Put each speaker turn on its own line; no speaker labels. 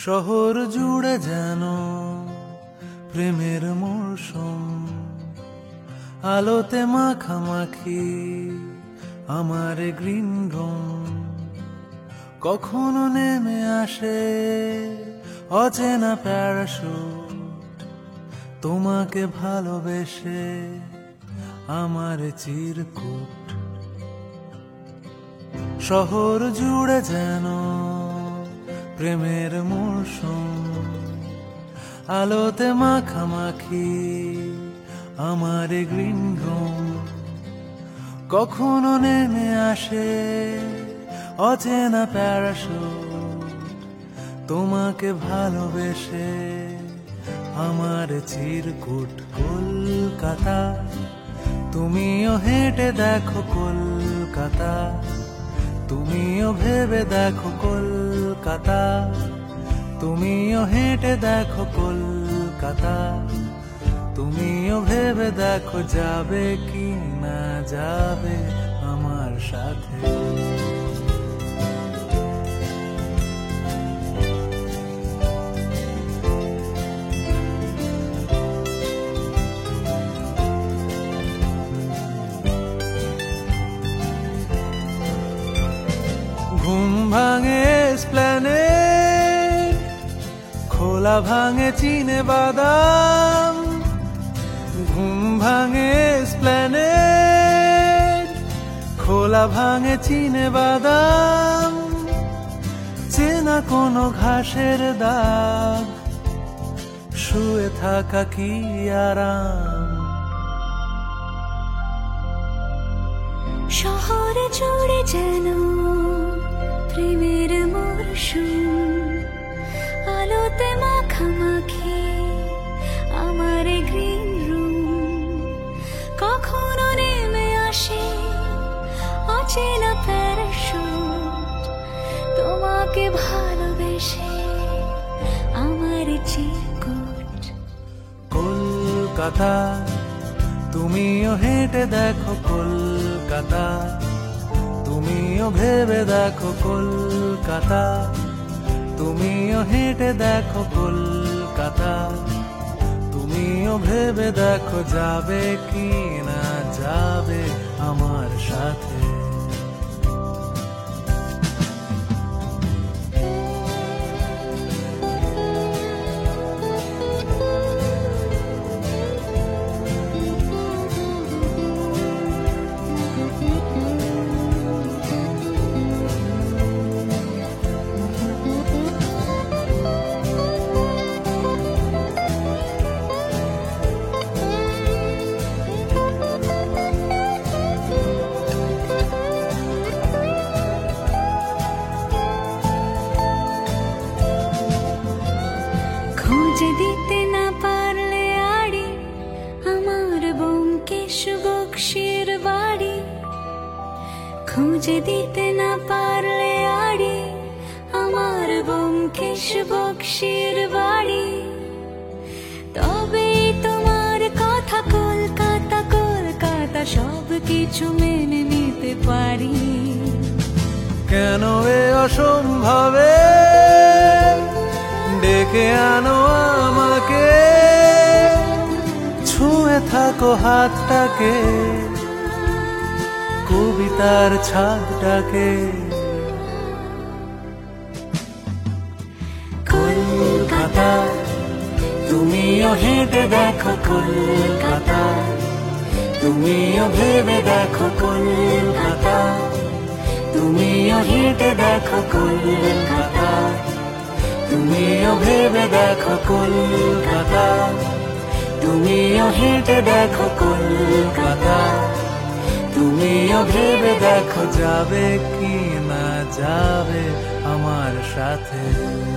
শহর জুড়ে যেন প্রেমের মৌসুম, আলোতে মাখামাখি আমার গ্রিন রুম। কখনো নেমে আসে অচেনা প্যারাশুট, তোমাকে ভালোবেসে আমার চিরকুট। শহর জুড়ে যেন প্রেমের মৌসুম, আলোতে মাখামাখি আমার গ্রিন রুম। কখনো নেমে আসে অচেনা প্যারাশুট, তোমাকে ভালোবেসে আমার চিরকুট। কলকাতা তুমিও হেঁটে দেখো কলকাতা, তুমিও ভেবে দেখো কলকাতা, তুমিও হেঁটে দেখো কলকাতা, তুমিও ভেবে দেখো যাবে কি না যাবে আমার সাথে। ঘুম ভাঙে এসপ্ল্যানেড, খোলা ভাঙে চিনে বাদাম। ঘুম ভাঙে এসপ্ল্যানেড, খোলা ভাঙে চিনে বাদাম। চেনা কোনো ঘাসের দাগ, শুয়ে থাকা কি আরাম।
শহরে জুড়ে যেন প্রেমের মরশুম, আলোতে মাখামাখি আমার গ্রিন রুম। কখনো নেমে আসে অচেনা প্যারাশুট, তোমাকে ভালোবেসে আমার চিরকুট।
কলকাতা তুমিও হেঁটে দেখো কলকাতা, তুমিও ভেবে দেখো কলকাতা, তুমিও হেঁটে দেখো কলকাতা, তুমিও ভেবে দেখো যাবে কি না যাবে আমার সাথে।
খুঁজে দিতে না পারলে আড়ি আমার ব্যোমকেশ বক্সির বাড়ি, খুঁজে দিতে না পারলে আড়ি আমার ব্যোমকেশ বক্সির বাড়ি। তবেই তোমার কথা কলকাতা কলকাতা সব কিছু মেনে নিতে পারি।
কেন এ অসম্ভবে ডেকে আনো আমাকে, ছুঁয়ে থাকো হাতটাকে, কবিতার ছাদটাকে। কলকাতা তুমিও হেঁটে দেখো কলকাতা, তুমিও ভেবে দেখো কলকাতা, তুমিও হেঁটে দেখো কলকাতা, তুমিও ভেবে দেখো কলকাতা, তুমিও হেঁটে দেখো কলকাতা, তুমিও ভেবে দেখো যাবে কি না যাবে আমার সাথে।